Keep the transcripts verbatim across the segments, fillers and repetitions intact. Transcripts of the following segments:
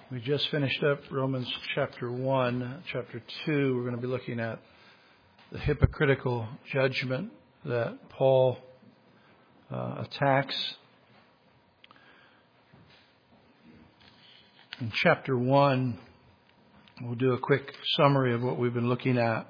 We just finished up Romans chapter one. Chapter two, we're going to be looking at the hypocritical judgment that Paul uh, attacks. In chapter one, we'll do a quick summary of what we've been looking at.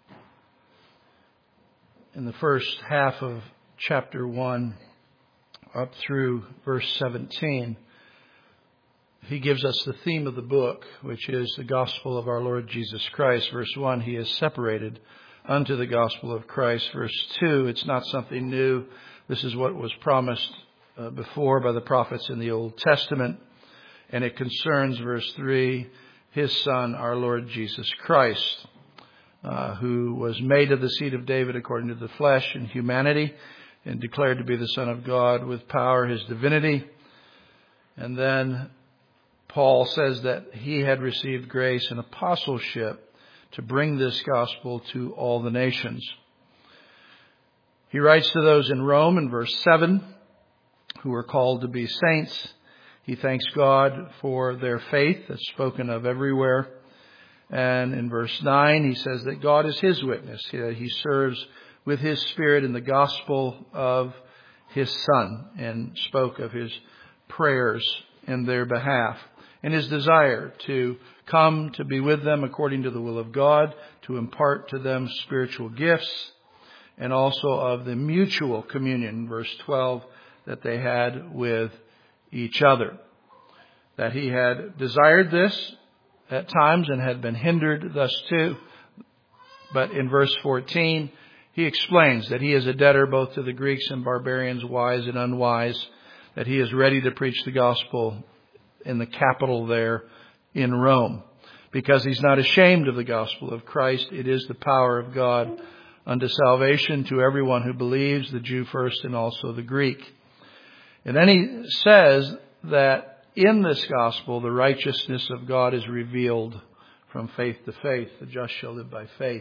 In the first half of chapter one, up through verse seventeen, he gives us the theme of the book, which is the gospel of our Lord Jesus Christ. Verse one, he is separated unto the gospel of Christ. Verse two, it's not something new. This is what was promised uh, before by the prophets in the Old Testament. And it concerns, verse three, his Son, our Lord Jesus Christ, uh, who was made of the seed of David according to the flesh and humanity, and declared to be the Son of God with power, his divinity. And then Paul says that he had received grace and apostleship to bring this gospel to all the nations. He writes to those in Rome in verse seven, who are called to be saints. He thanks God for their faith that's spoken of everywhere. And in verse nine, he says that God is his witness, that he serves with his Spirit in the gospel of his Son, and spoke of his prayers in their behalf, and his desire to come to be with them according to the will of God, to impart to them spiritual gifts, and also of the mutual communion, verse twelve, that they had with each other. That he had desired this at times and had been hindered thus too. But in verse fourteen, he explains that he is a debtor both to the Greeks and barbarians, wise and unwise, that he is ready to preach the gospel in the capital there in Rome, because he's not ashamed of the gospel of Christ. It is the power of God unto salvation to everyone who believes, the Jew first and also the Greek. And then he says that in this gospel, the righteousness of God is revealed from faith to faith. The just shall live by faith.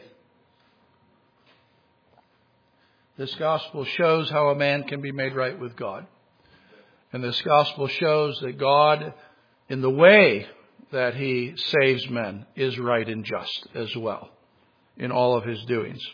This gospel shows how a man can be made right with God. And this gospel shows that God, in the way that he saves men, is right and just as well in all of his doings.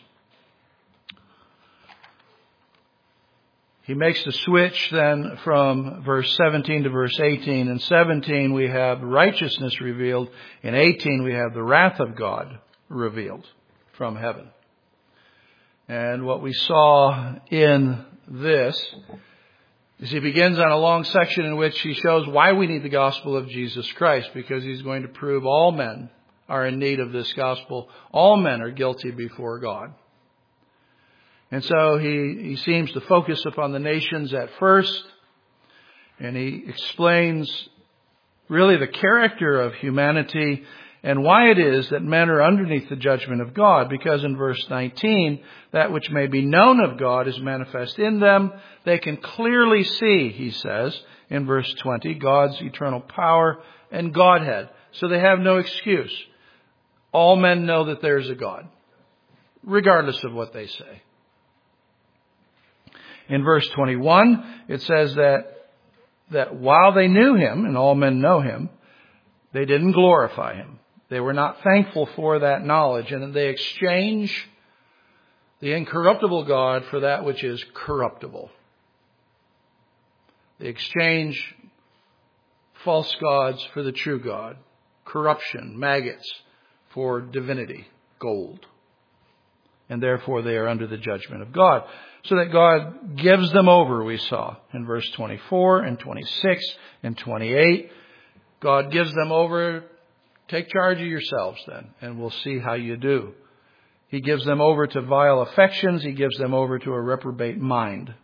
He makes the switch then from verse seventeen to verse eighteen. In seventeen we have righteousness revealed. In eighteen we have the wrath of God revealed from heaven. And what we saw in this is he begins on a long section in which he shows why we need the gospel of Jesus Christ, because he's going to prove all men are in need of this gospel. All men are guilty before God. And so he, he seems to focus upon the nations at first, and he explains really the character of humanity and why it is that men are underneath the judgment of God. Because in verse nineteen, that which may be known of God is manifest in them. They can clearly see, he says, in verse twenty, God's eternal power and Godhead. So they have no excuse. All men know that there is a God, regardless of what they say. In verse twenty-one, it says that, that while they knew him, and all men know him, they didn't glorify him. They were not thankful for that knowledge, and they exchange the incorruptible God for that which is corruptible. They exchange false gods for the true God, corruption, maggots, for divinity, gold. And therefore they are under the judgment of God. So that God gives them over, we saw in verse twenty-four and twenty-six and twenty-eight. God gives them over. Take charge of yourselves then, and we'll see how you do. He gives them over to vile affections. He gives them over to a reprobate mind.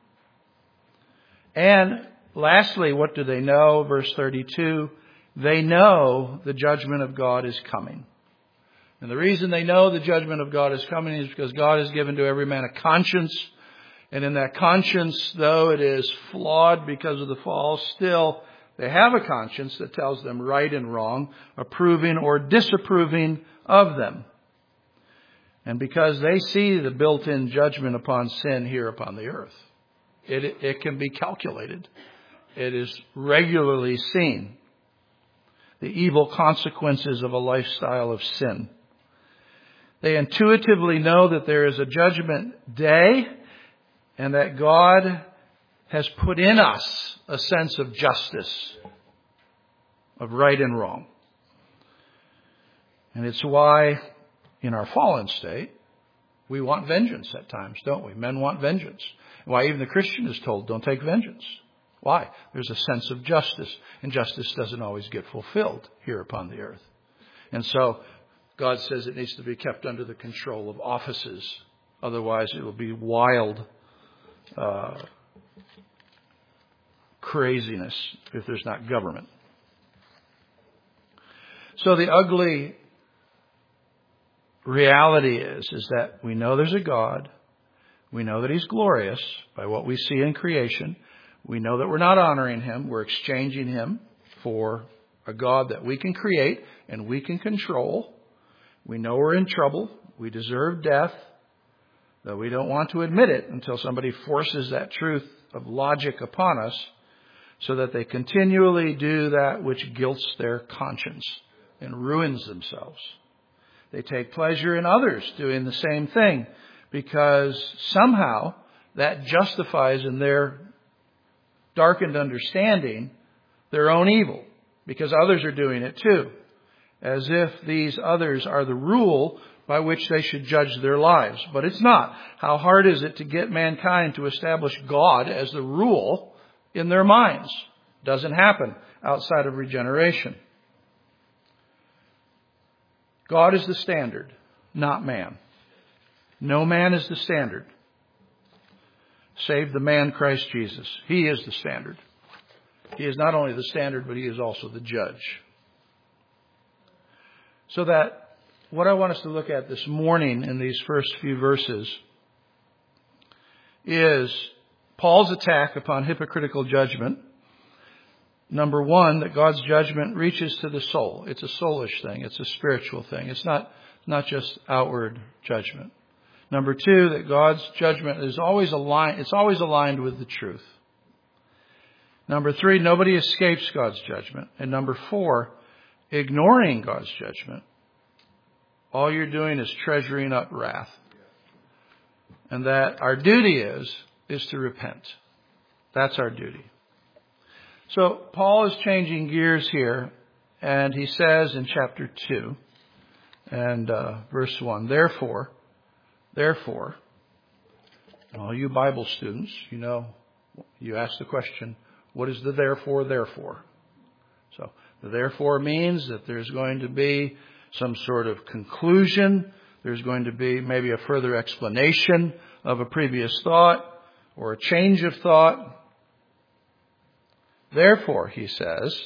And lastly, what do they know? Verse thirty-two, they know the judgment of God is coming. And the reason they know the judgment of God is coming is because God has given to every man a conscience. And in that conscience, though it is flawed because of the fall, still they have a conscience that tells them right and wrong, approving or disapproving of them. And because they see the built-in judgment upon sin here upon the earth, it, it can be calculated. It is regularly seen. the evil consequences of a lifestyle of sin. They intuitively know that there is a judgment day and that God has put in us a sense of justice, of right and wrong. And it's why in our fallen state, we want vengeance at times, don't we? Men want vengeance. Why even the Christian is told, don't take vengeance. Why? There's a sense of justice, and justice doesn't always get fulfilled here upon the earth. And so God says it needs to be kept under the control of offices. Otherwise, it will be wild uh, craziness if there's not government. So the ugly reality is, is that we know there's a God. We know that He's glorious by what we see in creation. We know that we're not honoring Him. We're exchanging Him for a God that we can create and we can control. We know we're in trouble. We deserve death, though we don't want to admit it until somebody forces that truth of logic upon us so that they continually do that which guilts their conscience and ruins themselves. They take pleasure in others doing the same thing because somehow that justifies in their darkened understanding their own evil because others are doing it too, as if these others are the rule by which they should judge their lives. But it's not. How hard is it to get mankind to establish God as the rule in their minds? Doesn't happen outside of regeneration. God is the standard, not man. No man is the standard, save the man Christ Jesus. He is the standard. He is not only the standard, but He is also the judge. So that what I want us to look at this morning in these first few verses is Paul's attack upon hypocritical judgment. Number one, that God's judgment reaches to the soul. It's a soulish thing. It's a spiritual thing. It's not, not just outward judgment. Number two, that God's judgment is always aligned, it's always aligned with the truth. Number three, nobody escapes God's judgment. And number four, ignoring God's judgment, all you're doing is treasuring up wrath. And that our duty is, is to repent. That's our duty. So Paul is changing gears here, and he says in chapter two and uh, verse one, Therefore, therefore, all you Bible students, you know, you ask the question, what is the therefore, therefore? So the therefore means that there's going to be some sort of conclusion. There's going to be maybe a further explanation of a previous thought or a change of thought. Therefore, he says,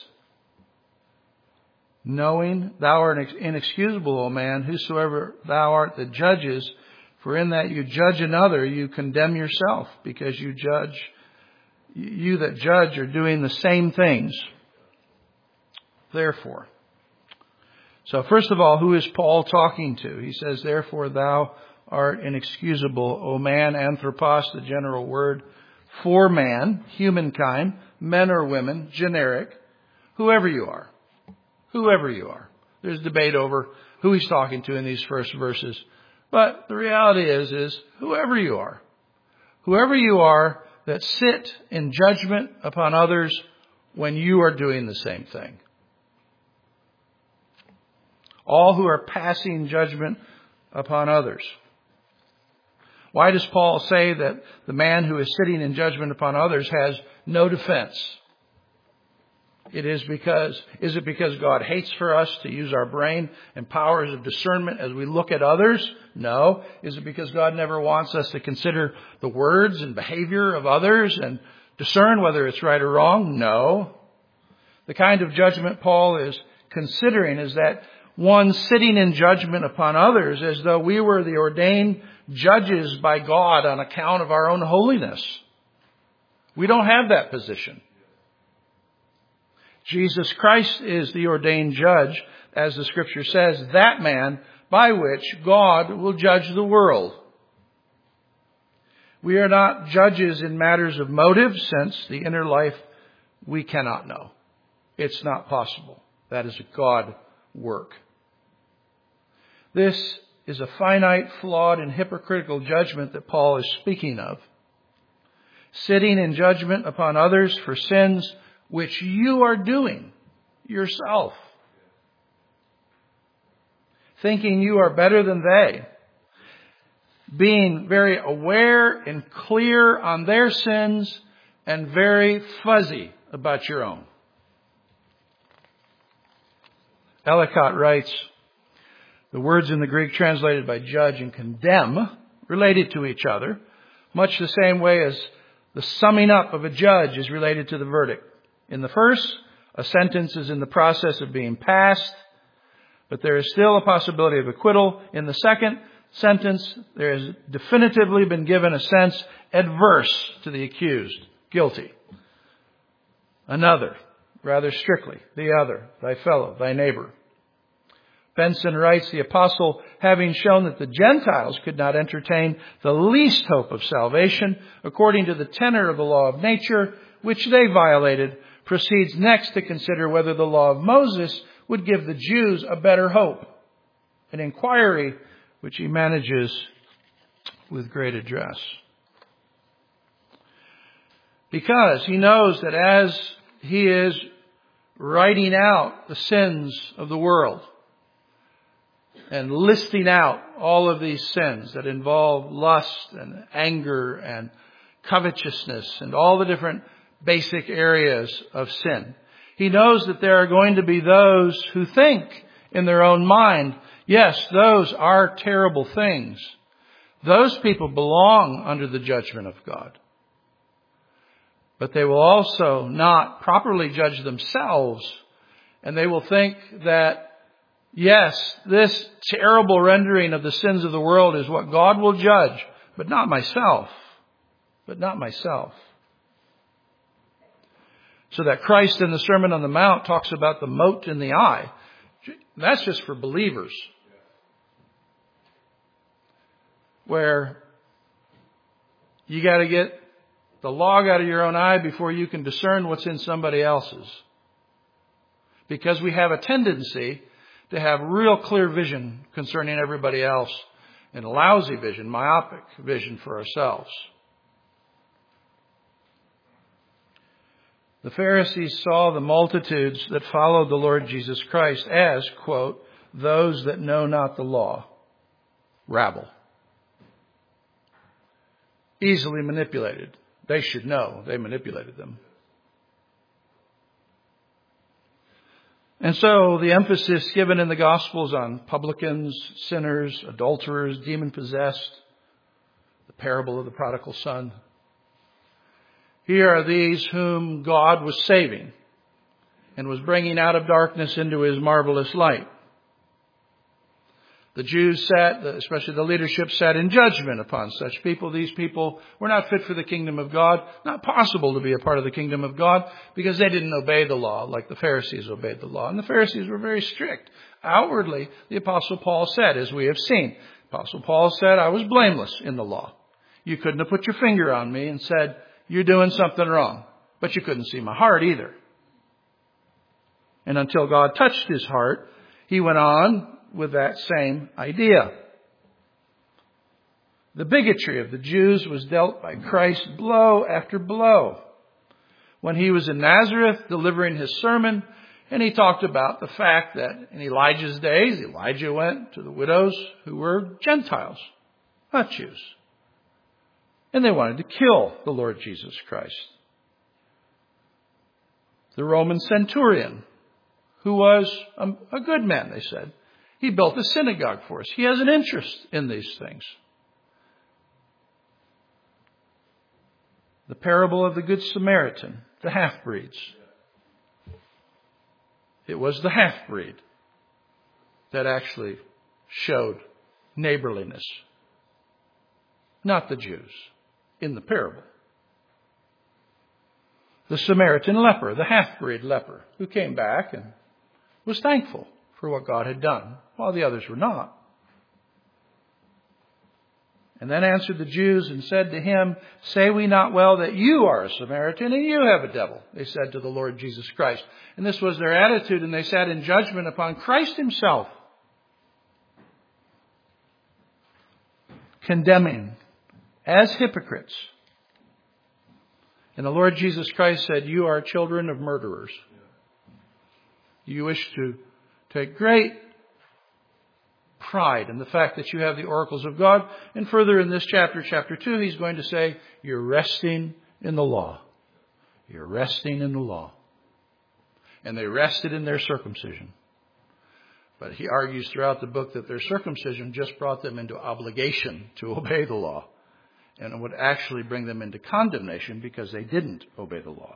knowing thou art inexcusable, O man, whosoever thou art that judges, for in that you judge another, you condemn yourself, because you judge, you that judge are doing the same things. Therefore. So first of all, who is Paul talking to? He says, therefore thou art inexcusable, O man, anthropos, the general word for man, humankind, men or women, generic, whoever you are. Whoever you are. There's debate over who he's talking to in these first verses. But the reality is, is whoever you are. Whoever you are that sit in judgment upon others when you are doing the same thing. All who are passing judgment upon others. Why does Paul say that the man who is sitting in judgment upon others has no defense? It is because, is it because God hates for us to use our brain and powers of discernment as we look at others? No. Is it because God never wants us to consider the words and behavior of others and discern whether it's right or wrong? No. The kind of judgment Paul is considering is that one sitting in judgment upon others as though we were the ordained judges by God on account of our own holiness. We don't have that position. Jesus Christ is the ordained judge, as the Scripture says, that man by which God will judge the world. We are not judges in matters of motive, since the inner life we cannot know. It's not possible. That is a God work. This is a finite, flawed, and hypocritical judgment that Paul is speaking of. Sitting in judgment upon others for sins which you are doing yourself. Thinking you are better than they. Being very aware and clear on their sins and very fuzzy about your own. Ellicott writes, the words in the Greek translated by judge and condemn related to each other, much the same way as the summing up of a judge is related to the verdict. In the first, a sentence is in the process of being passed, but there is still a possibility of acquittal. In the second sentence, there has definitively been given a sense adverse to the accused, guilty. Another, rather strictly, the other, thy fellow, thy neighbor. Benson writes, the apostle, having shown that the Gentiles could not entertain the least hope of salvation, according to the tenor of the law of nature, which they violated, proceeds next to consider whether the law of Moses would give the Jews a better hope. An inquiry which he manages with great address. Because he knows that as he is writing out the sins of the world, and listing out all of these sins that involve lust and anger and covetousness and all the different basic areas of sin. He knows that there are going to be those who think in their own mind, yes, those are terrible things. Those people belong under the judgment of God. But they will also not properly judge themselves, and they will think that yes, this terrible rendering of the sins of the world is what God will judge, but not myself. But not myself. So that Christ in the Sermon on the Mount talks about the mote in the eye. That's just for believers. Where you got to get the log out of your own eye before you can discern what's in somebody else's. Because we have a tendency to have real clear vision concerning everybody else and lousy vision, myopic vision for ourselves. The Pharisees saw the multitudes that followed the Lord Jesus Christ as, quote, those that know not the law, rabble. Easily manipulated. They should know they manipulated them. And so the emphasis given in the Gospels on publicans, sinners, adulterers, demon-possessed, the parable of the prodigal son. Here are these whom God was saving and was bringing out of darkness into his marvelous light. The Jews sat, especially the leadership, sat in judgment upon such people. These people were not fit for the kingdom of God, not possible to be a part of the kingdom of God because they didn't obey the law like the Pharisees obeyed the law. And the Pharisees were very strict. Outwardly, the Apostle Paul said, as we have seen, Apostle Paul said, I was blameless in the law. You couldn't have put your finger on me and said, you're doing something wrong. But you couldn't see my heart either. And until God touched his heart, he went on with that same idea. The bigotry of the Jews was dealt by Christ blow after blow. When he was in Nazareth delivering his sermon, and he talked about the fact that in Elijah's days, Elijah went to the widows who were Gentiles, not Jews. And they wanted to kill the Lord Jesus Christ. The Roman centurion, who was a, a good man, they said. He built a synagogue for us. He has an interest in these things. The parable of the Good Samaritan, the half-breeds. It was the half-breed that actually showed neighborliness, not the Jews, in the parable. The Samaritan leper, the half-breed leper, who came back and was thankful for what God had done, while the others were not. And then answered the Jews and said to him, say we not well that you are a Samaritan and you have a devil? They said to the Lord Jesus Christ. And this was their attitude, and they sat in judgment upon Christ himself, condemning as hypocrites. And the Lord Jesus Christ said, you are children of murderers. You wish to take great pride in the fact that you have the oracles of God. And further in this chapter, chapter two, he's going to say, you're resting in the law. You're resting in the law. And they rested in their circumcision. But he argues throughout the book that their circumcision just brought them into obligation to obey the law. And it would actually bring them into condemnation because they didn't obey the law.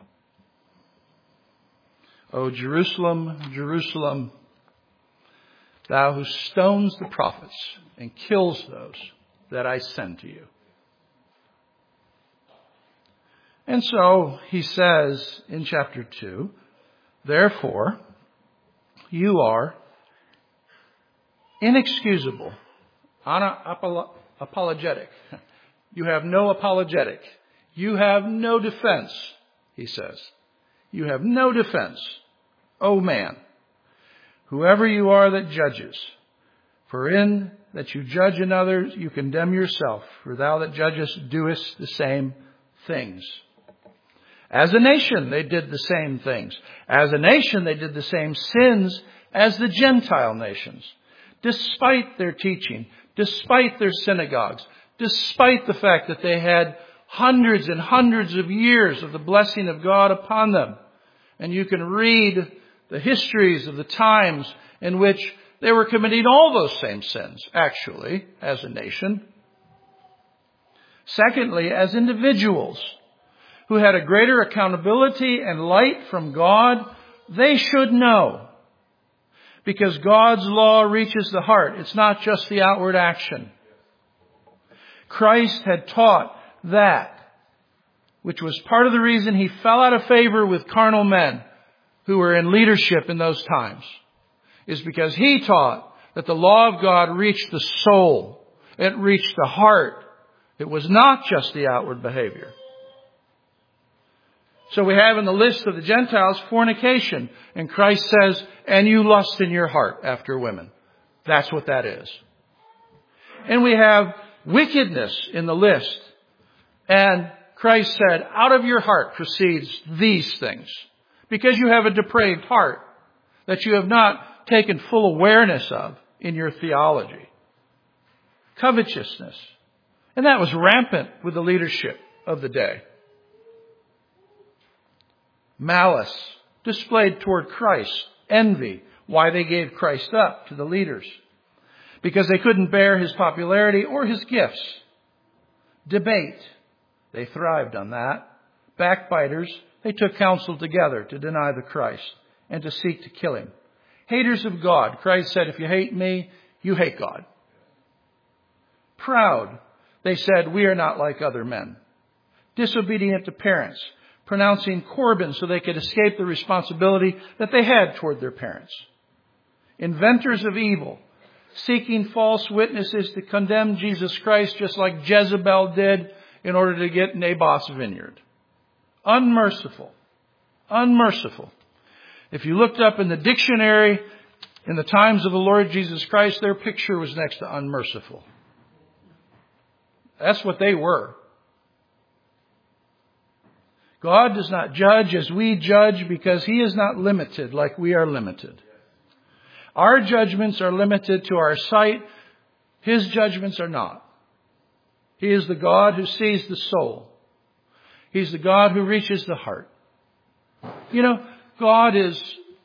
O Jerusalem, Jerusalem, thou who stones the prophets and kills those that I send to you. And so he says in chapter two, therefore, you are inexcusable, apologetic. You have no apologetic. You have no defense, he says. You have no defense, O man, whoever you are that judges. For in that you judge in others, you condemn yourself. For thou that judgest doest the same things. As a nation, they did the same things. As a nation, they did the same sins as the Gentile nations. Despite their teaching, despite their synagogues, despite the fact that they had hundreds and hundreds of years of the blessing of God upon them. And you can read the histories of the times in which they were committing all those same sins, actually, as a nation. Secondly, as individuals who had a greater accountability and light from God, they should know. Because God's law reaches the heart. It's not just the outward action. Christ had taught that, which was part of the reason he fell out of favor with carnal men who were in leadership in those times, is because he taught that the law of God reached the soul. It reached the heart. It was not just the outward behavior. So we have in the list of the Gentiles fornication. And Christ says, and you lust in your heart after women. That's what that is. And we have wickedness in the list. And Christ said, out of your heart proceeds these things. Because you have a depraved heart that you have not taken full awareness of in your theology. Covetousness. And that was rampant with the leadership of the day. Malice displayed toward Christ. Envy. Why they gave Christ up to the leaders. Because they couldn't bear his popularity or his gifts. Debate. They thrived on that. Backbiters. They took counsel together to deny the Christ and to seek to kill him. Haters of God. Christ said, if you hate me, you hate God. Proud. They said, we are not like other men. Disobedient to parents. Pronouncing Corban so they could escape the responsibility that they had toward their parents. Inventors of evil. Seeking false witnesses to condemn Jesus Christ just like Jezebel did in order to get Naboth's vineyard. Unmerciful. Unmerciful. If you looked up in the dictionary in the times of the Lord Jesus Christ, their picture was next to unmerciful. That's what they were. God does not judge as we judge because he is not limited like we are limited. Our judgments are limited to our sight. His judgments are not. He is the God who sees the soul. He's the God who reaches the heart. You know, God is,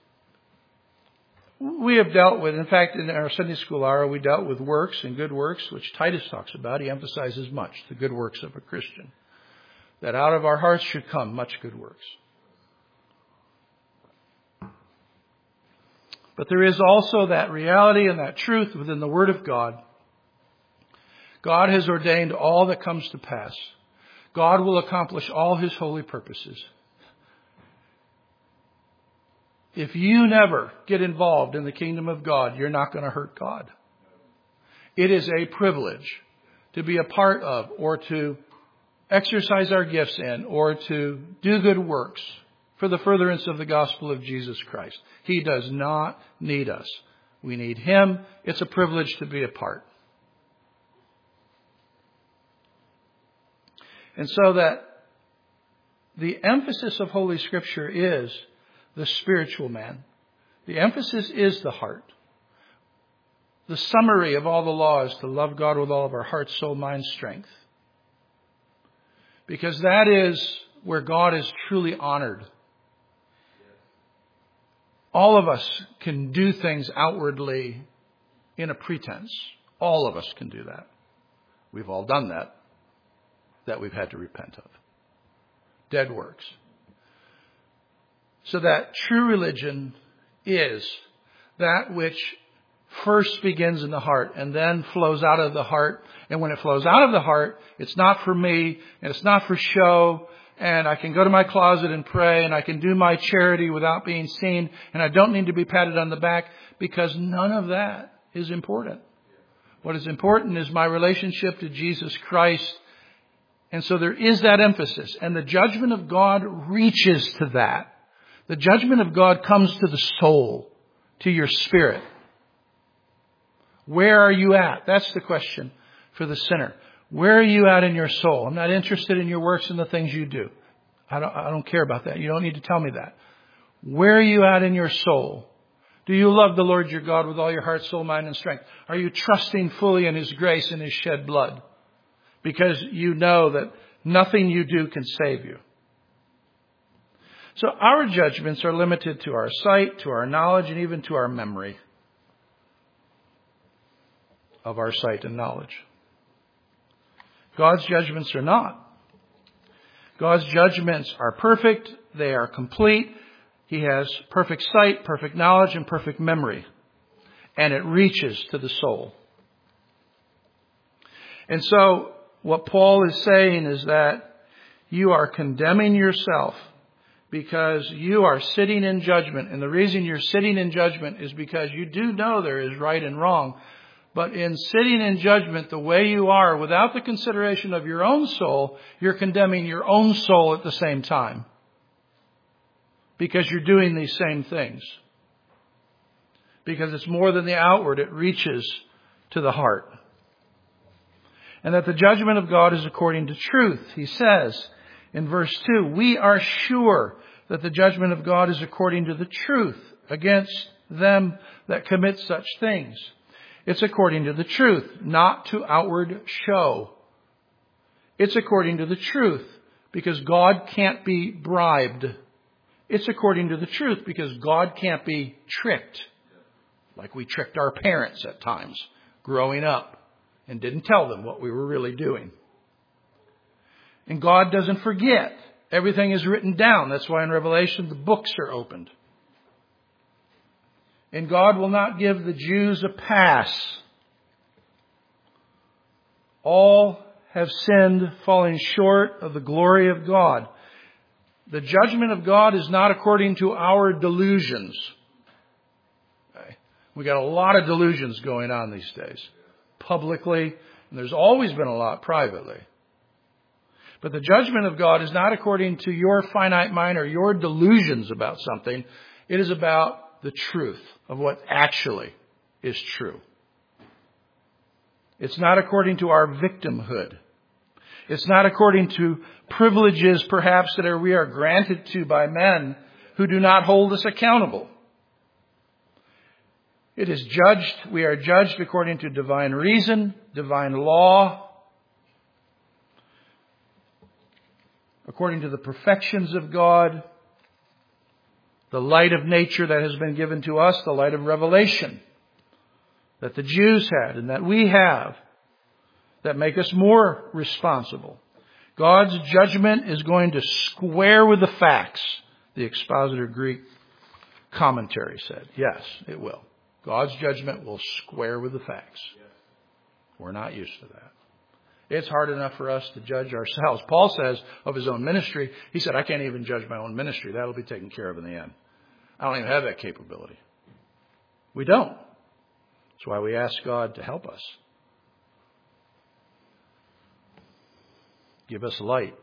we have dealt with, in fact, in our Sunday school hour, we dealt with works and good works, which Titus talks about. He emphasizes much the good works of a Christian. That out of our hearts should come much good works. But there is also that reality and that truth within the Word of God. God has ordained all that comes to pass. God will accomplish all his holy purposes. If you never get involved in the kingdom of God, you're not going to hurt God. It is a privilege to be a part of, or to exercise our gifts in, or to do good works for the furtherance of the gospel of Jesus Christ. He does not need us. We need Him. It's a privilege to be a part. And so that the emphasis of Holy Scripture is the spiritual man. The emphasis is the heart. The summary of all the law is to love God with all of our heart, soul, mind, strength. Because that is where God is truly honored. All of us can do things outwardly in a pretense. All of us can do that. We've all done that, that we've had to repent of. Dead works. So that true religion is that which first begins in the heart and then flows out of the heart. And when it flows out of the heart, it's not for me and it's not for show. And I can go to my closet and pray, and I can do my charity without being seen, and I don't need to be patted on the back, because none of that is important. What is important is my relationship to Jesus Christ. And so there is that emphasis, and the judgment of God reaches to that. The judgment of God comes to the soul, to your spirit. Where are you at? That's the question for the sinner. Where are you at in your soul? I'm not interested in your works and the things you do. I don't, I don't care about that. You don't need to tell me that. Where are you at in your soul? Do you love the Lord your God with all your heart, soul, mind, and strength? Are you trusting fully in His grace and His shed blood? Because you know that nothing you do can save you. So our judgments are limited to our sight, to our knowledge, and even to our memory of our sight and knowledge. God's judgments are not. God's judgments are perfect. They are complete. He has perfect sight, perfect knowledge, and perfect memory. And it reaches to the soul. And so what Paul is saying is that you are condemning yourself because you are sitting in judgment. And the reason you're sitting in judgment is because you do know there is right and wrong. But in sitting in judgment the way you are, without the consideration of your own soul, you're condemning your own soul at the same time. Because you're doing these same things. Because it's more than the outward, it reaches to the heart. And that the judgment of God is according to truth. He says in verse two, we are sure that the judgment of God is according to the truth against them that commit such things. It's according to the truth, not to outward show. It's according to the truth, because God can't be bribed. It's according to the truth, because God can't be tricked, like we tricked our parents at times growing up and didn't tell them what we were really doing. And God doesn't forget. Everything is written down. That's why in Revelation the books are opened. And God will not give the Jews a pass. All have sinned, falling short of the glory of God. The judgment of God is not according to our delusions. Okay. We got a lot of delusions going on these days. Publicly, and there's always been a lot privately. But the judgment of God is not according to your finite mind or your delusions about something. It is about the truth of what actually is true. It's not according to our victimhood. It's not according to privileges perhaps that are, we are granted to by men who do not hold us accountable. It is judged, we are judged according to divine reason, divine law, according to the perfections of God, the light of nature that has been given to us, the light of revelation that the Jews had and that we have, that make us more responsible. God's judgment is going to square with the facts, the Expositor Greek commentary said. Yes, it will. God's judgment will square with the facts. We're not used to that. It's hard enough for us to judge ourselves. Paul says of his own ministry, he said, I can't even judge my own ministry. That'll be taken care of in the end. I don't even have that capability. We don't. That's why we ask God to help us. Give us light.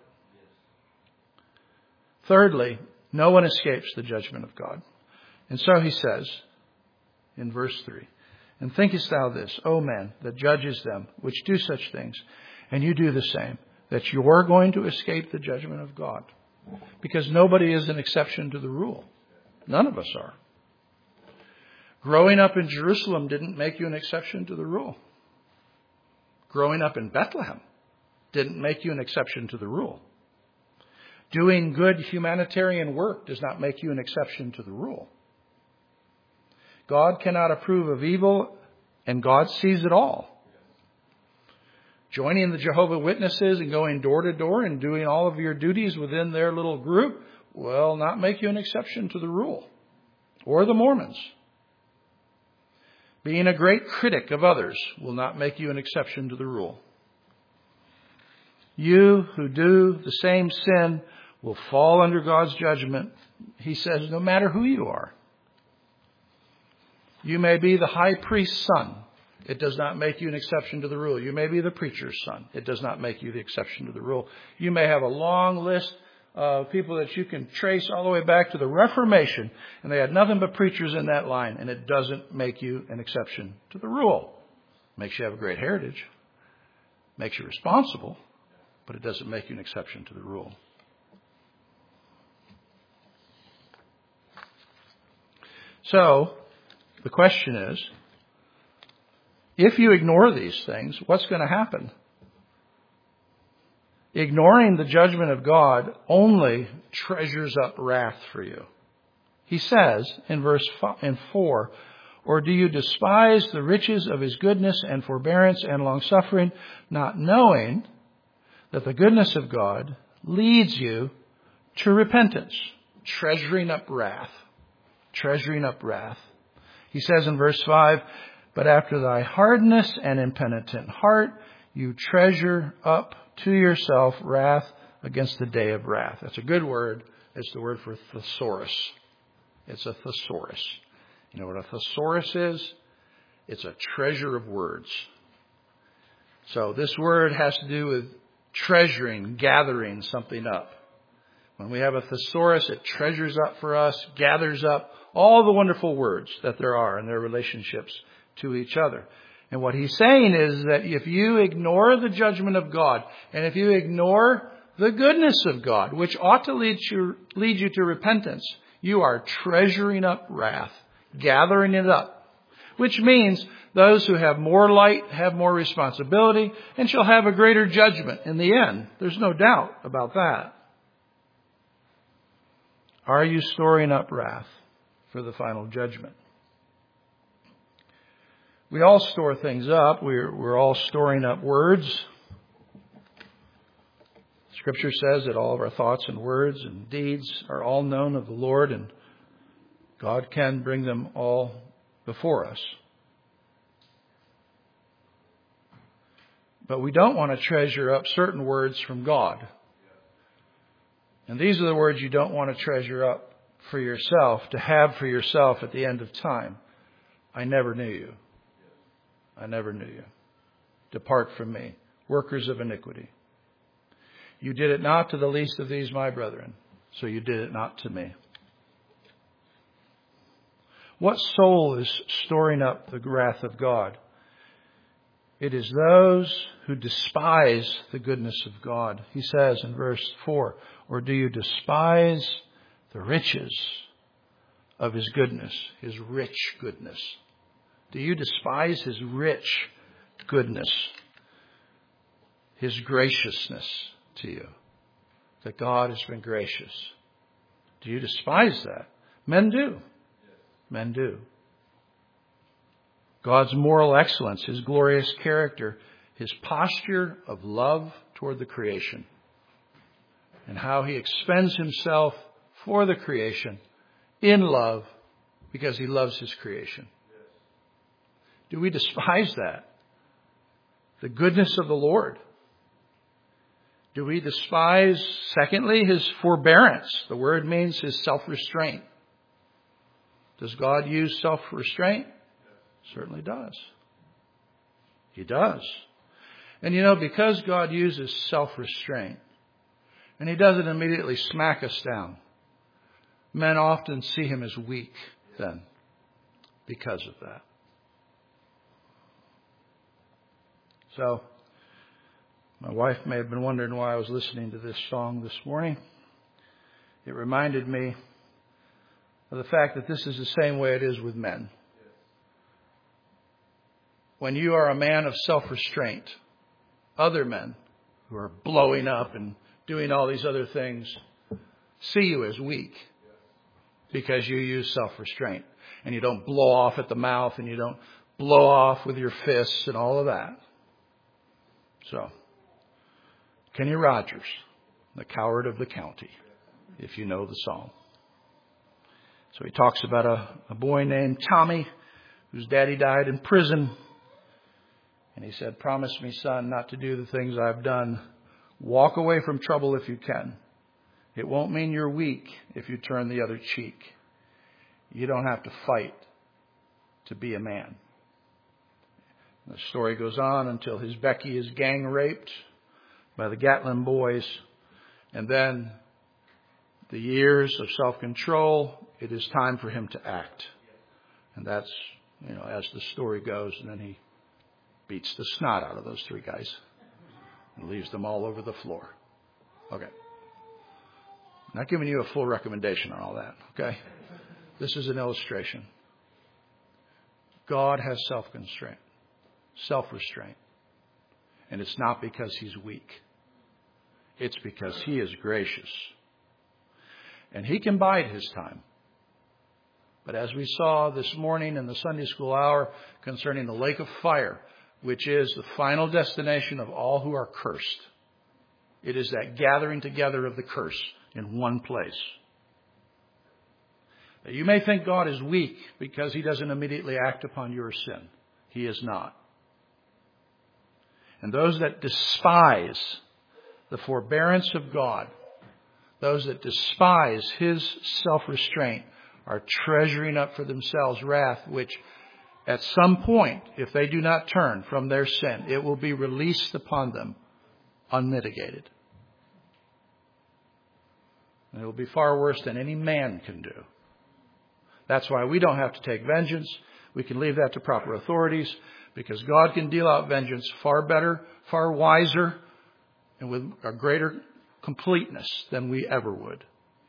Thirdly, no one escapes the judgment of God. And so he says in verse three, and thinkest thou this, O man, that judges them which do such things, and you do the same, that you're going to escape the judgment of God? Because nobody is an exception to the rule. None of us are. Growing up in Jerusalem didn't make you an exception to the rule. Growing up in Bethlehem didn't make you an exception to the rule. Doing good humanitarian work does not make you an exception to the rule. God cannot approve of evil, and God sees it all. Joining the Jehovah's Witnesses and going door to door and doing all of your duties within their little group will not make you an exception to the rule. Or the Mormons. Being a great critic of others will not make you an exception to the rule. You who do the same sin will fall under God's judgment, he says, no matter who you are. You may be the high priest's son. It does not make you an exception to the rule. You may be the preacher's son. It does not make you the exception to the rule. You may have a long list of people that you can trace all the way back to the Reformation, and they had nothing but preachers in that line, and it doesn't make you an exception to the rule. It makes you have a great heritage. It makes you responsible, but it doesn't make you an exception to the rule. So, the question is, if you ignore these things, what's going to happen? Ignoring the judgment of God only treasures up wrath for you. He says in verse four, or do you despise the riches of his goodness and forbearance and longsuffering, not knowing that the goodness of God leads you to repentance, treasuring up wrath, treasuring up wrath. He says in verse five, but after thy hardness and impenitent heart, you treasure up to yourself wrath against the day of wrath. That's a good word. It's the word for thesaurus. It's a thesaurus. You know what a thesaurus is? It's a treasure of words. So this word has to do with treasuring, gathering something up. When we have a thesaurus, it treasures up for us, gathers up all the wonderful words that there are in their relationships to each other. And what he's saying is that if you ignore the judgment of God, and if you ignore the goodness of God, which ought to lead you, lead you to repentance, you are treasuring up wrath, gathering it up. Which means those who have more light have more responsibility and shall have a greater judgment in the end. There's no doubt about that. Are you storing up wrath for the final judgment? We all store things up. We're, we're all storing up words. Scripture says that all of our thoughts and words and deeds are all known of the Lord, and God can bring them all before us. But we don't want to treasure up certain words from God. And these are the words you don't want to treasure up for yourself, to have for yourself at the end of time. I never knew you. I never knew you. Depart from me, workers of iniquity. You did it not to the least of these, my brethren, so you did it not to me. What soul is storing up the wrath of God? It is those who despise the goodness of God. He says in verse four, or do you despise the riches of his goodness, his rich goodness? Do you despise his rich goodness, his graciousness to you? That God has been gracious. Do you despise that? Men do. Men do. God's moral excellence, his glorious character, his posture of love toward the creation, and how he expends himself for the creation in love because he loves his creation. Do we despise that? The goodness of the Lord. Do we despise, secondly, his forbearance? The word means his self-restraint. Does God use self-restraint? Certainly does. He does. And you know, because God uses self-restraint, and He doesn't immediately smack us down, men often see Him as weak then because of that. So, my wife may have been wondering why I was listening to this song this morning. It reminded me of the fact that this is the same way it is with men. When you are a man of self-restraint, other men who are blowing up and doing all these other things see you as weak because you use self-restraint. And you don't blow off at the mouth and you don't blow off with your fists and all of that. So, Kenny Rogers, the coward of the county, if you know the song. So he talks about a, a boy named Tommy whose daddy died in prison. And he said, "Promise me, son, not to do the things I've done. Walk away from trouble if you can. It won't mean you're weak if you turn the other cheek. You don't have to fight to be a man." The story goes on until his Becky is gang raped by the Gatlin boys. And then the years of self-control, it is time for him to act. And that's, you know, as the story goes, and then he beats the snot out of those three guys and leaves them all over the floor. Okay. I'm not giving you a full recommendation on all that, okay? This is an illustration. God has self-constraint, self-restraint. And it's not because He's weak. It's because He is gracious. And He can bide His time. But as we saw this morning in the Sunday school hour concerning the lake of fire, which is the final destination of all who are cursed, it is that gathering together of the curse in one place. You may think God is weak because He doesn't immediately act upon your sin. He is not. And those that despise the forbearance of God, those that despise His self-restraint, are treasuring up for themselves wrath, which at some point, if they do not turn from their sin, it will be released upon them unmitigated. And it will be far worse than any man can do. That's why we don't have to take vengeance. We can leave that to proper authorities, because God can deal out vengeance far better, far wiser, and with a greater completeness than we ever would.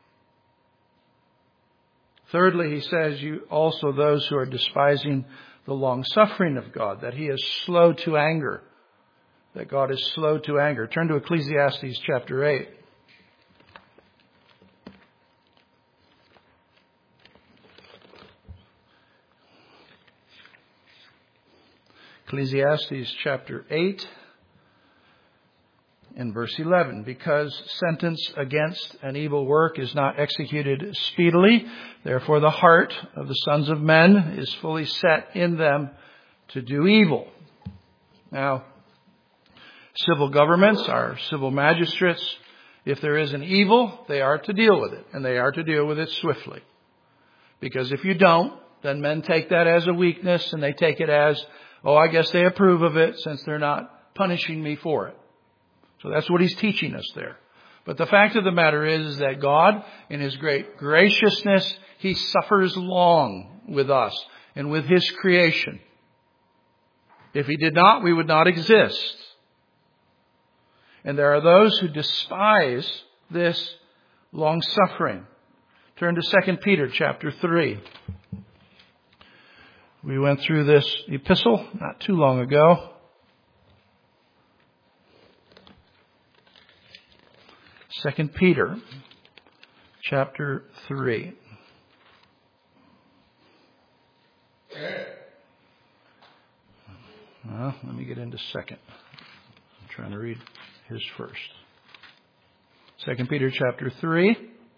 Thirdly, he says, you also those who are despising the long suffering of God, that He is slow to anger, that God is slow to anger. Turn to Ecclesiastes chapter eight. Ecclesiastes chapter eight in verse eleven. Because sentence against an evil work is not executed speedily, therefore the heart of the sons of men is fully set in them to do evil. Now, civil governments, our civil magistrates, if there is an evil, they are to deal with it, and they are to deal with it swiftly. Because if you don't, then men take that as a weakness, and they take it as, oh, I guess they approve of it since they're not punishing me for it. So that's what he's teaching us there. But the fact of the matter is, is that God, in His great graciousness, He suffers long with us and with His creation. If He did not, we would not exist. And there are those who despise this long suffering. Turn to Second Peter chapter three. We went through this epistle not too long ago. Second Peter chapter three. Well, let me get into second. I'm trying to read his first. Second Peter chapter three.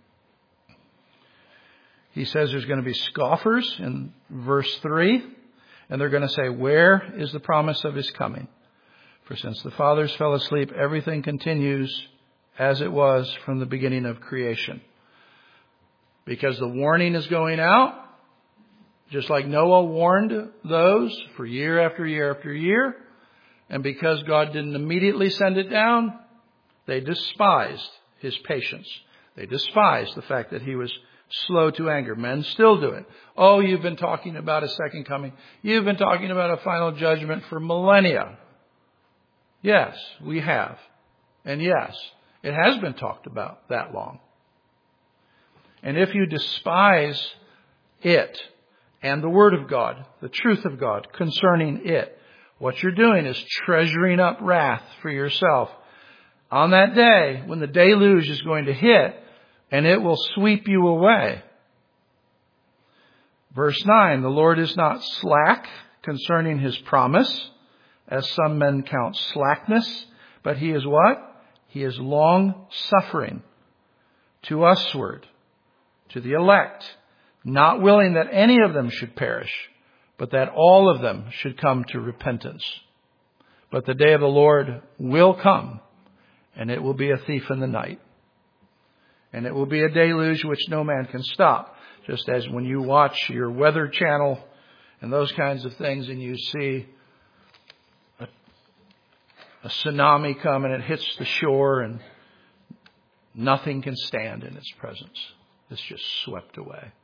He says there's going to be scoffers in verse three. And they're going to say, where is the promise of His coming? For since the fathers fell asleep, everything continues as it was from the beginning of creation. Because the warning is going out, just like Noah warned those for year after year after year. And because God didn't immediately send it down, they despised his patience. They despised the fact that he was slow to anger. Men still do it. Oh, you've been talking about a second coming. You've been talking about a final judgment for millennia. Yes, we have. And yes, it has been talked about that long. And if you despise it and the Word of God, the truth of God concerning it, what you're doing is treasuring up wrath for yourself on that day when the deluge is going to hit, and it will sweep you away. Verse nine, the Lord is not slack concerning his promise, as some men count slackness, but he is what? He is long suffering to usward, to the elect, not willing that any of them should perish, but that all of them should come to repentance. But the day of the Lord will come, and it will be a thief in the night. And it will be a deluge which no man can stop. Just as when you watch your Weather Channel and those kinds of things and you see a, a tsunami come and it hits the shore and nothing can stand in its presence. It's just swept away.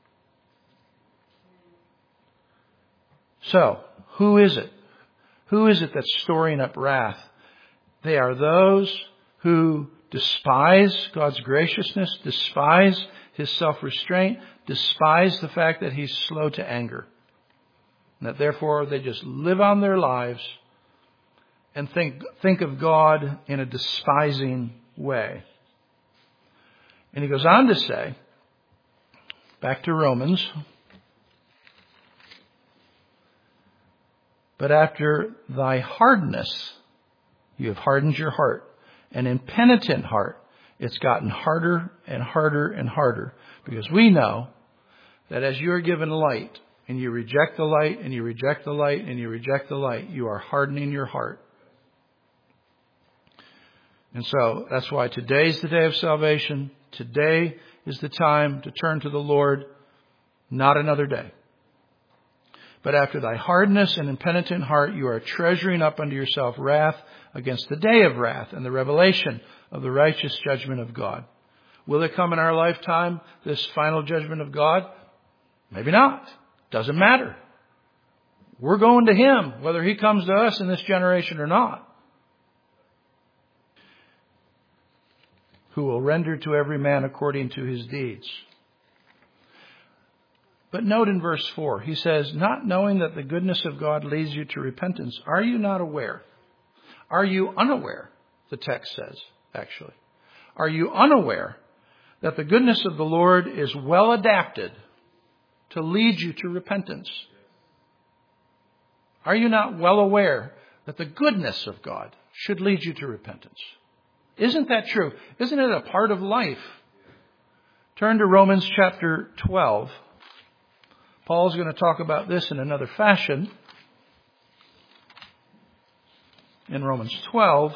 So, who is it? Who is it that's storing up wrath? They are those who despise God's graciousness, despise his self-restraint, despise the fact that he's slow to anger. And that therefore they just live on their lives and think, think of God in a despising way. And he goes on to say, back to Romans, but after thy hardness, you have hardened your heart. An impenitent heart, it's gotten harder and harder and harder. Because we know that as you are given light, and you reject the light, and you reject the light, and you reject the light, you are hardening your heart. And so that's why today's the day of salvation. Today is the time to turn to the Lord, not another day. But after thy hardness and impenitent heart, you are treasuring up unto yourself wrath against the day of wrath and the revelation of the righteous judgment of God. Will it come in our lifetime, this final judgment of God? Maybe not. Doesn't matter. We're going to him, whether he comes to us in this generation or not. Who will render to every man according to his deeds. But note in verse four, he says, not knowing that the goodness of God leads you to repentance. Are you not aware? Are you unaware? The text says, actually. Are you unaware that the goodness of the Lord is well adapted to lead you to repentance? Are you not well aware that the goodness of God should lead you to repentance? Isn't that true? Isn't it a part of life? Turn to Romans chapter twelve. Paul's going to talk about this in another fashion. In Romans twelve,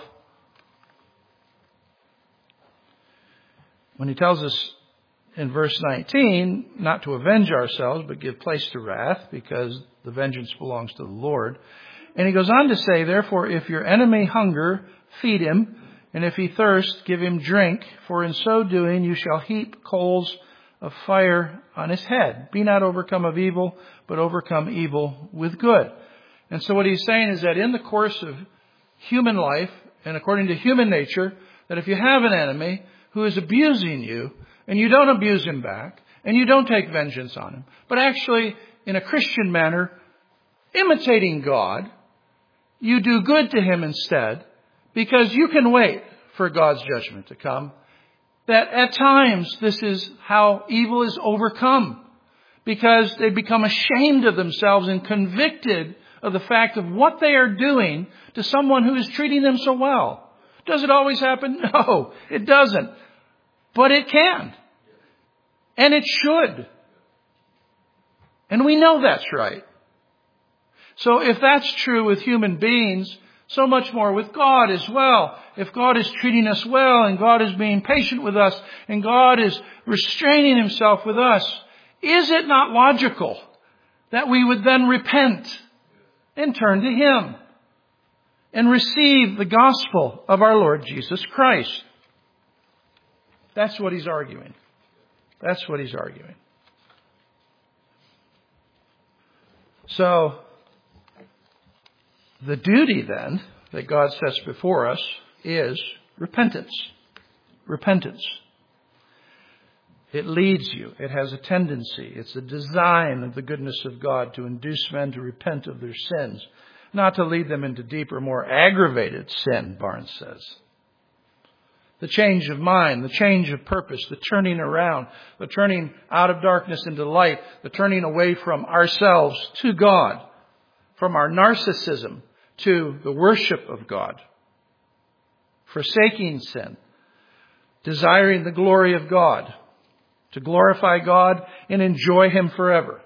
when he tells us in verse nineteen not to avenge ourselves, but give place to wrath, because the vengeance belongs to the Lord. And he goes on to say, therefore, if your enemy hunger, feed him, and if he thirst, give him drink, for in so doing you shall heap coals of fire on his head. Be not overcome of evil, but overcome evil with good. And so what he's saying is that in the course of human life, and according to human nature, that if you have an enemy who is abusing you, and you don't abuse him back, and you don't take vengeance on him, but actually, in a Christian manner, imitating God, you do good to him instead, because you can wait for God's judgment to come. That at times this is how evil is overcome, because they become ashamed of themselves and convicted of the fact of what they are doing to someone who is treating them so well. Does it always happen? No, it doesn't. But it can. And it should. And we know that's right. So if that's true with human beings, so much more with God as well. If God is treating us well, and God is being patient with us, and God is restraining himself with us, is it not logical that we would then repent and turn to him? and receive the gospel of our Lord Jesus Christ. That's what he's arguing. That's what he's arguing. So, the duty then that God sets before us is repentance. Repentance. It leads you. It has a tendency. It's a design of the goodness of God to induce men to repent of their sins, not to lead them into deeper, more aggravated sin, Barnes says. The change of mind, the change of purpose, the turning around, the turning out of darkness into light, the turning away from ourselves to God, from our narcissism to the worship of God, forsaking sin, desiring the glory of God, to glorify God and enjoy Him forever.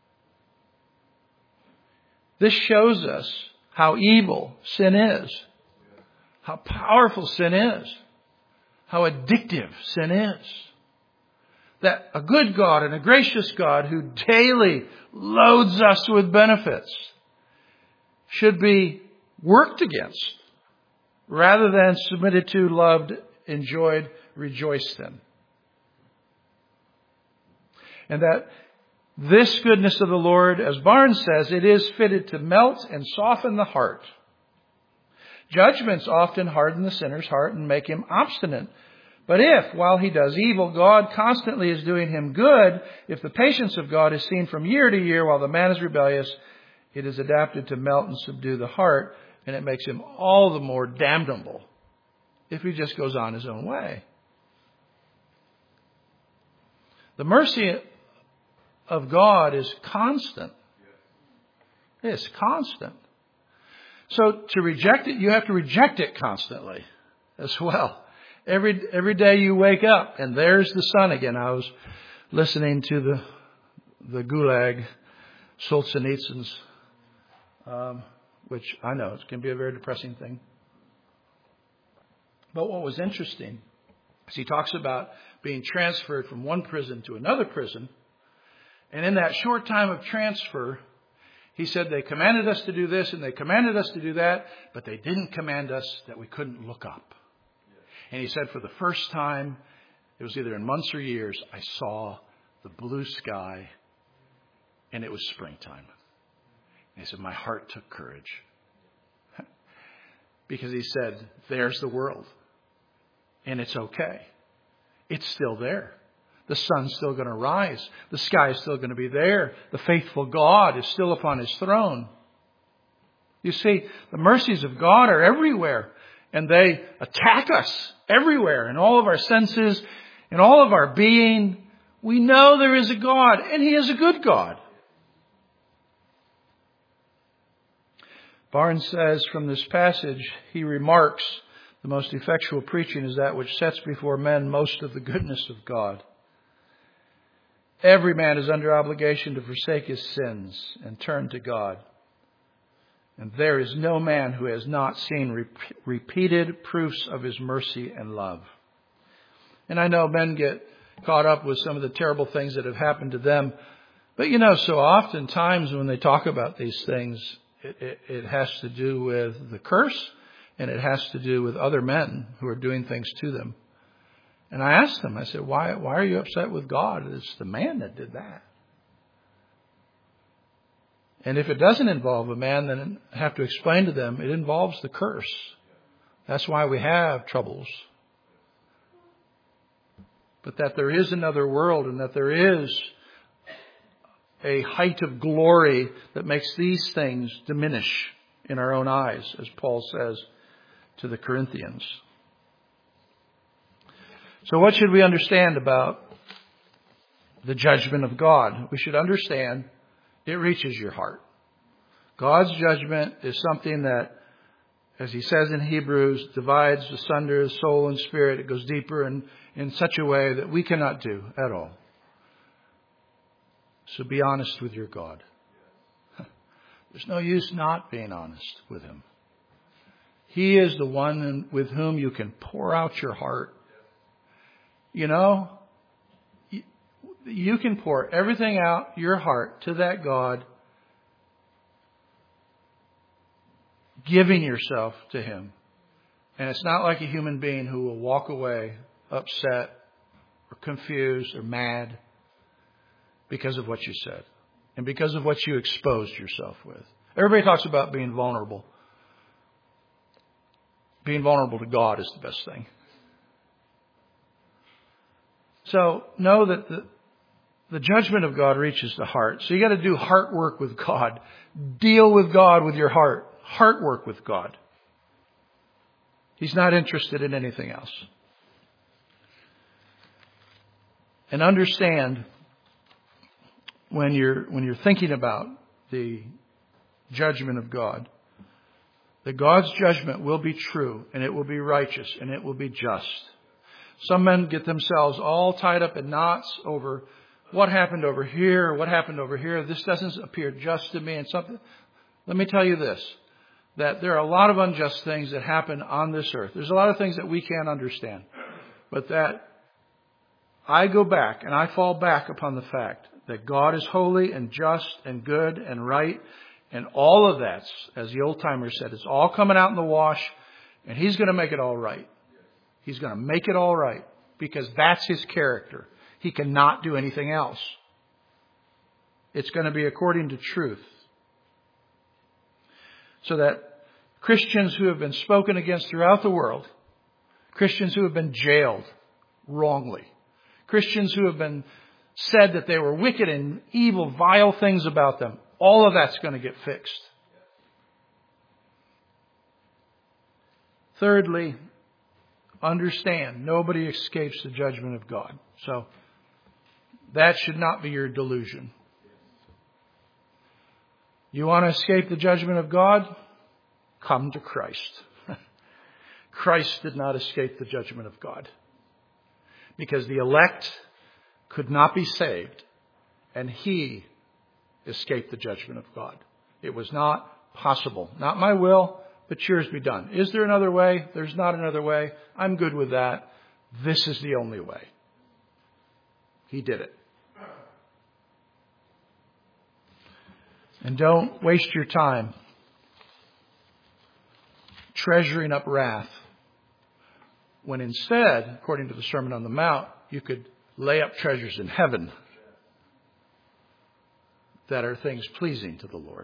This shows us how evil sin is, how powerful sin is, how addictive sin is. That a good God and a gracious God who daily loads us with benefits should be worked against rather than submitted to, loved, enjoyed, rejoiced in. And that this goodness of the Lord, as Barnes says, it is fitted to melt and soften the heart. Judgments often harden the sinner's heart and make him obstinate. But if, while he does evil, God constantly is doing him good, if the patience of God is seen from year to year while the man is rebellious, it is adapted to melt and subdue the heart, and it makes him all the more damnable if he just goes on his own way. The mercy of God is constant. It's constant. So to reject it, you have to reject it constantly as well. Every every day you wake up and there's the sun again. I was listening to the the Gulag, Solzhenitsyn's, um, which I know it can be a very depressing thing. But what was interesting is he talks about being transferred from one prison to another prison. And in that short time of transfer, he said they commanded us to do this and they commanded us to do that, but they didn't command us that we couldn't look up. And he said for the first time, it was either in months or years, I saw the blue sky and it was springtime. And he said, my heart took courage. Because he said, there's the world. And it's okay. It's still there. The sun's still going to rise. The sky is still going to be there. The faithful God is still upon His throne. You see, the mercies of God are everywhere. And they attack us everywhere in all of our senses, in all of our being. We know there is a God, and He is a good God. Barnes says from this passage, he remarks, the most effectual preaching is that which sets before men most of the goodness of God. Every man is under obligation to forsake his sins and turn to God. And there is no man who has not seen re- repeated proofs of His mercy and love. And I know men get caught up with some of the terrible things that have happened to them. But you know, so oftentimes when they talk about these things, it, it, it has to do with the curse and it has to do with other men who are doing things to them. And I asked them, I said, why, why are you upset with God? It's the man that did that. And if it doesn't involve a man, then I have to explain to them it involves the curse. That's why we have troubles. But that there is another world and that there is a height of glory that makes these things diminish in our own eyes, as Paul says to the Corinthians. So what should we understand about the judgment of God? We should understand it reaches your heart. God's judgment is something that, as he says in Hebrews, divides asunder the soul and spirit. It goes deeper and in such a way that we cannot do at all. So be honest with your God. There's no use not being honest with Him. He is the one with whom you can pour out your heart. You know, you can pour everything out your heart to that God, giving yourself to Him. And it's not like a human being who will walk away upset or confused or mad because of what you said and because of what you exposed yourself with. Everybody talks about being vulnerable. Being vulnerable to God is the best thing. So know that the, the judgment of God reaches the heart. So you got to do heart work with God. Deal with God with your heart. Heart work with God. He's not interested in anything else. And understand when you're when you're thinking about the judgment of God, that God's judgment will be true and it will be righteous and it will be just. Some men get themselves all tied up in knots over what happened over here, what happened over here. This doesn't appear just to me and something. Let me tell you this, that there are a lot of unjust things that happen on this earth. There's a lot of things that we can't understand. But that I go back and I fall back upon the fact that God is holy and just and good and right. And all of that, as the old timer said, it's all coming out in the wash. And He's going to make it all right. He's going to make it all right because that's His character. He cannot do anything else. It's going to be according to truth. So that Christians who have been spoken against throughout the world, Christians who have been jailed wrongly, Christians who have been said that they were wicked and evil, vile things about them, all of that's going to get fixed. Thirdly, understand nobody escapes the judgment of God. So that should not be your delusion. You want to escape the judgment of God? Come to Christ. Christ did not escape the judgment of God because the elect could not be saved and He escaped the judgment of God. It was not possible. Not my will, but yours be done. Is there another way? There's not another way. I'm good with that. This is the only way. He did it. And don't waste your time treasuring up wrath when instead, according to the Sermon on the Mount, you could lay up treasures in heaven that are things pleasing to the Lord.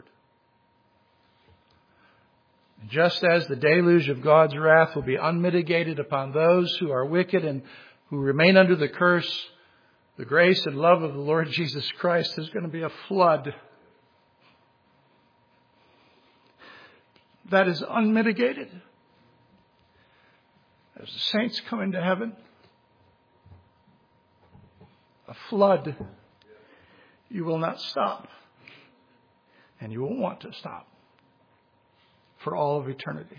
And just as the deluge of God's wrath will be unmitigated upon those who are wicked and who remain under the curse, the grace and love of the Lord Jesus Christ is going to be a flood that is unmitigated. As the saints come into heaven, a flood, you will not stop. And you won't want to stop for all of eternity.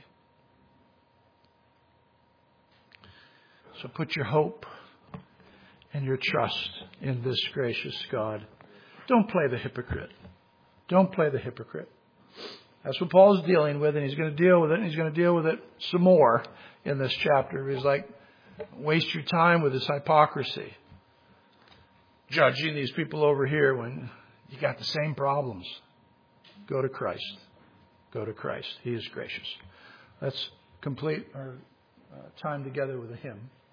So put your hope and your trust in this gracious God. Don't play the hypocrite. Don't play the hypocrite. That's what Paul's dealing with, and he's going to deal with it, and he's going to deal with it some more in this chapter. He's like, waste your time with this hypocrisy. Judging these people over here when you got the same problems. Go to Christ. Go to Christ. He is gracious. Let's complete our uh, time together with a hymn.